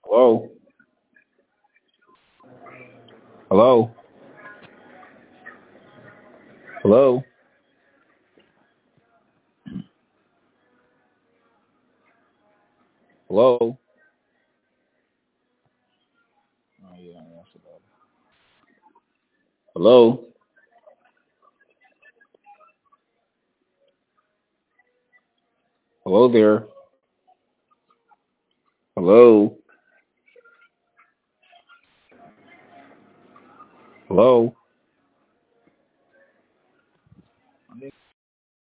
Hello? Hello? Hello? Hello? Oh, yeah, that's about it. Hello? Hello there? Hello? Hello?